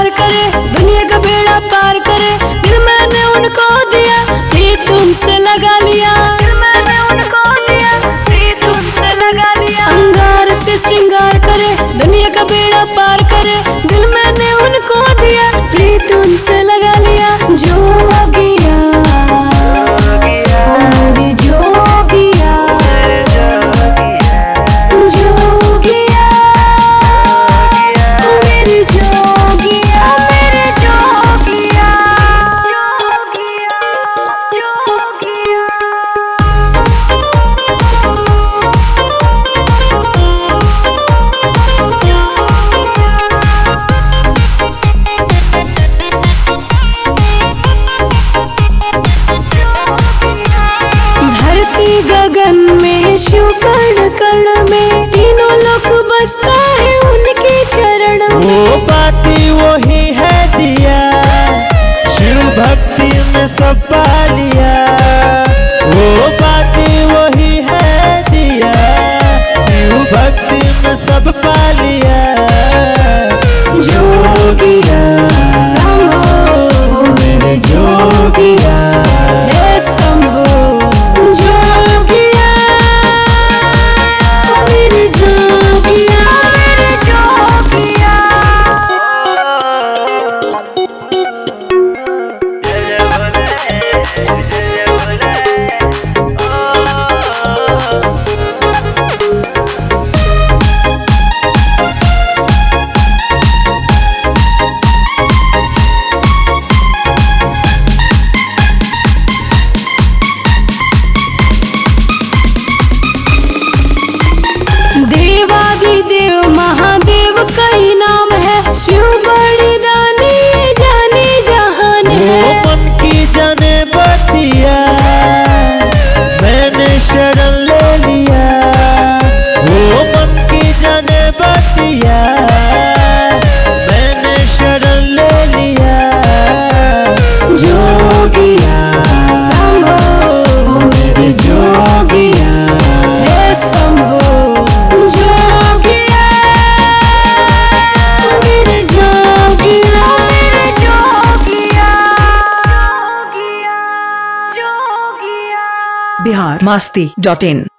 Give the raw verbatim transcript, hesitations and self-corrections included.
करे, दुनिया का बेड़ा पार करे। दिल मैंने उनको दिया, प्रीत तुमसे लगा लिया। दिल मैंने उनको दिया, प्रीत तुमसे लगा लिया। अंगार से श्रृंगार करे, दुनिया का बेड़ा पार करे। दिल मैंने उनको दिया, प्रीत तुमसे लगा लिया। जोगिया मेरी जोगिया, जोगिया मेरी जोगिया, मेरे जोगिया, जोगिया, धरती गगन में शिव कण कण में, तीनों लोक बसता है उनके चरण में। वो बाती वही है दिया, शिव भक्ति में सब पा लिया। वो बाती वही है दिया, शिव भक्ति में सब पा लिया। जोगिया शंभो मेरे जोगिया, हे शंभो, जोगिया मेरे जोगिया, मेरे जोगिया। देवादिदेव महादेव का ही नाम है, शिव बड़ी दानी जाने जहान वो है। मन की जाने बतिया, मैंने शरण ले लिया। वो मन की जाने बतिया, मैंने शरण ले लिया। जोगिया शंभो मेरे जोगिया, हे शंभो, जोगिया मेरे जोगिया, मेरे जोगिया, जोगिया, जोगिया। बिहार मस्ती डॉट इन।